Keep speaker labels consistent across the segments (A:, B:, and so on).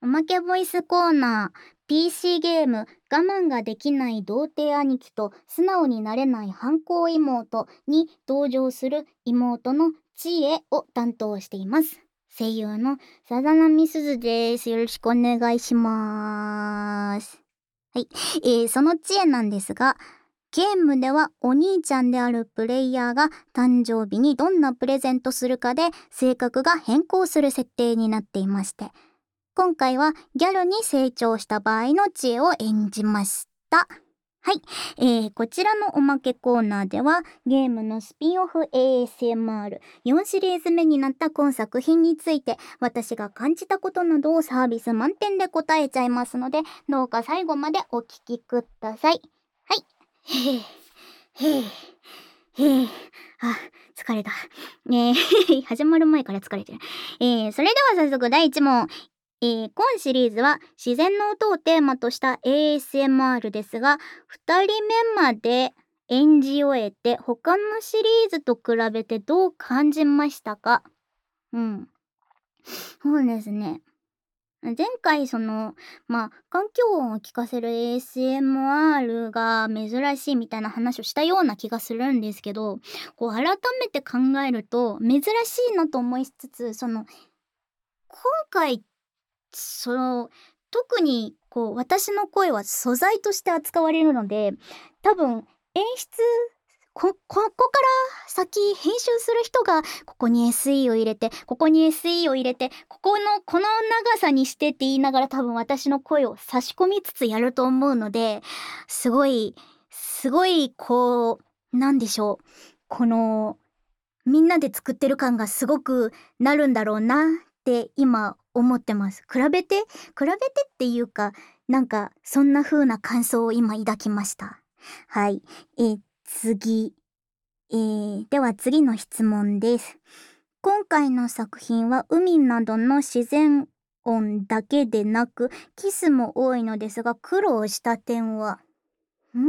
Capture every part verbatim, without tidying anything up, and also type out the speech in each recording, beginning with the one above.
A: おまけボイスコーナー。 ピーシー ゲーム我慢ができない童貞兄貴と素直になれない反抗妹に登場する妹の知恵を担当しています。声優のさざなみすずです。よろしくお願いします。はい、えー、その知恵なんですが、ゲームではお兄ちゃんであるプレイヤーが誕生日にどんなプレゼントするかで性格が変更する設定になっていまして、今回はギャルに成長した場合の知恵を演じました。はい、えー、こちらのおまけコーナーではゲームのスピンオフ エーエスエムアールよん シリーズ目になった今作品について私が感じたことなどをサービス満点で答えちゃいますので、どうか最後までお聞きください。はい。へえへえへえ、あ、疲れた。ねえ始まる前から疲れてる。えー、それでは早速だいいち問。えー、今シリーズは自然の音をテーマとした エーエスエムアール ですが、ふたりめまで演じ終えて他のシリーズと比べてどう感じましたか？うん。そうですね。前回その、まあ、環境音を聞かせる エーエスエムアール が珍しいみたいな話をしたような気がするんですけど、こう改めて考えると珍しいなと思いつつ、その、今回その特にこう私の声は素材として扱われるので、多分演出こここから先編集する人がここに エスイー を入れてここに エスイー を入れてここのこの長さにしてって言いながら多分私の声を差し込みつつやると思うので、すごいすごいこうなんでしょう、このみんなで作ってる感がすごくなるんだろうなって今思ってます。比べて比べてっていうか、なんかそんな風な感想を今抱きました。はい、えー、次、えー、では次の質問です。今回の作品は海などの自然音だけでなくキスも多いのですが、苦労した点はん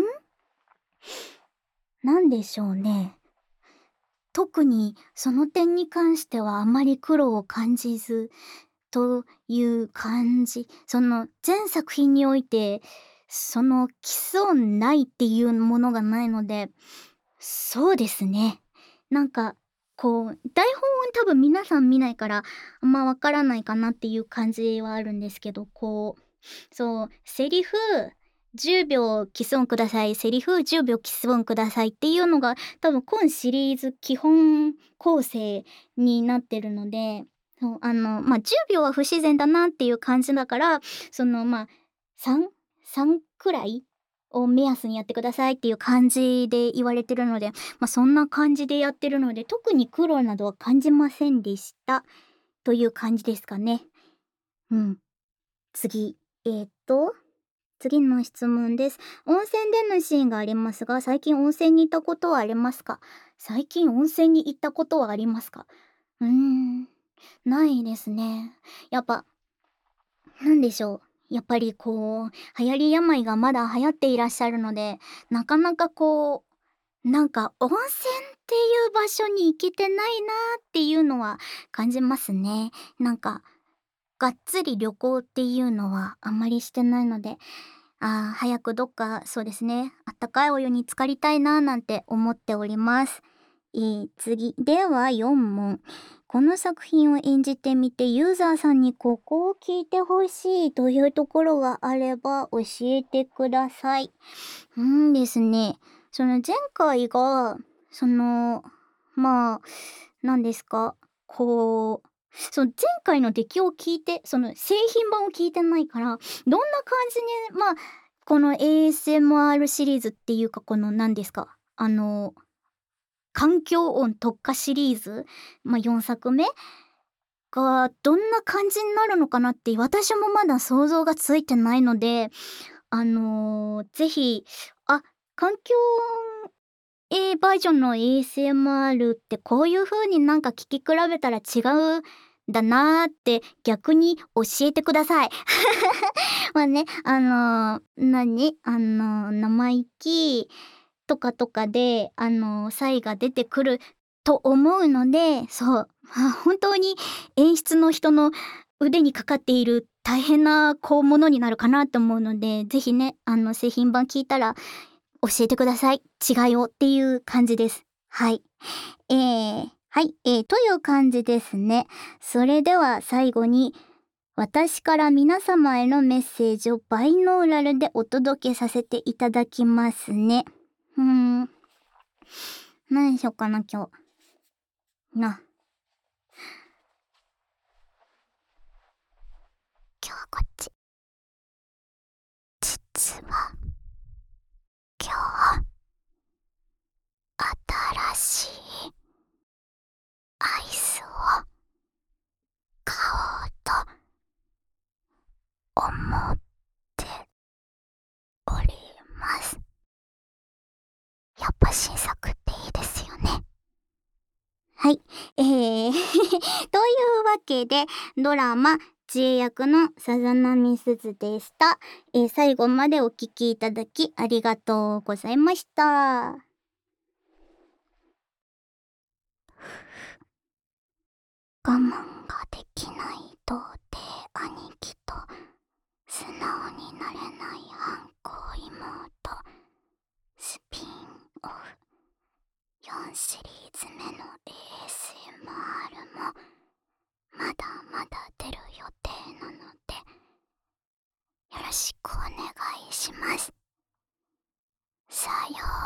A: なんでしょうね。特にその点に関してはあまり苦労を感じずという感じ。その全作品においてそのキス音ないっていうものがないので、そうですね。なんかこう台本を多分皆さん見ないからあんまわからないかなっていう感じはあるんですけど、こうそうセリフじゅうびょうキス音ください、セリフじゅうびょうキス音くださいっていうのが多分今シリーズ基本構成になってるので、そうあのまあじゅうびょうは不自然だなっていう感じだから、そのまあさん、さんくらいを目安にやってくださいっていう感じで言われてるので、まあそんな感じでやってるので特に苦労などは感じませんでしたという感じですかね。うん。次、えー、っと次の質問です。温泉でのシーンがありますが、最近温泉に行ったことはありますか？最近温泉に行ったことはありますか？うーん、ないですね。やっぱ、なんでしょう。やっぱりこう、流行り病がまだ流行っていらっしゃるので、なかなかこう、なんか温泉っていう場所に行けてないなっていうのは感じますね。なんか、がっつり旅行っていうのはあんまりしてないので、ああ、早くどっか、そうですね、あったかいお湯に浸かりたいななんて思っております。えー、次。ではよん問。この作品を演じてみてユーザーさんにここを聞いてほしいというところがあれば教えてください。うんですね。その前回が、その、まあ、何ですか、こう、その前回の出来を聞いて、その製品版を聞いてないから、どんな感じに、まあ、この エーエスエムアール シリーズっていうか、この何ですか、あの、環境音特化シリーズ、まあ、よんさくめがどんな感じになるのかなって私もまだ想像がついてないので、あのー、ぜひ、あ、環境音 A バージョンの エーエスエムアール ってこういう風になんか聞き比べたら違うんだなーって逆に教えてください。まあね、あのー、何あのー、生意気とかとかで、あのー、差異が出てくると思うので、そう、まあ、本当に演出の人の腕にかかっている大変なこうものになるかなと思うので、ぜひね、あの製品版聞いたら教えてください。違いをっていう感じです。はい。えー、はい、えー、という感じですね。それでは最後に、私から皆様へのメッセージをバイノーラルでお届けさせていただきますね。うーん。何しよっかな、今日。な。今日はこっち。実は、今日、新しいアイスを買おうと思っております。やっぱ新作っていいですよね。はい。えー、というわけで、ドラマ、知恵役のさざなみすずでした。えー、最後までお聞きいただきありがとうございました。我慢ができない童貞兄貴と素直になれない反抗妹スピンオフよんシリーズ目の エーエスエムアール もまだまだ出る予定なのでよろしくお願いします。さよう。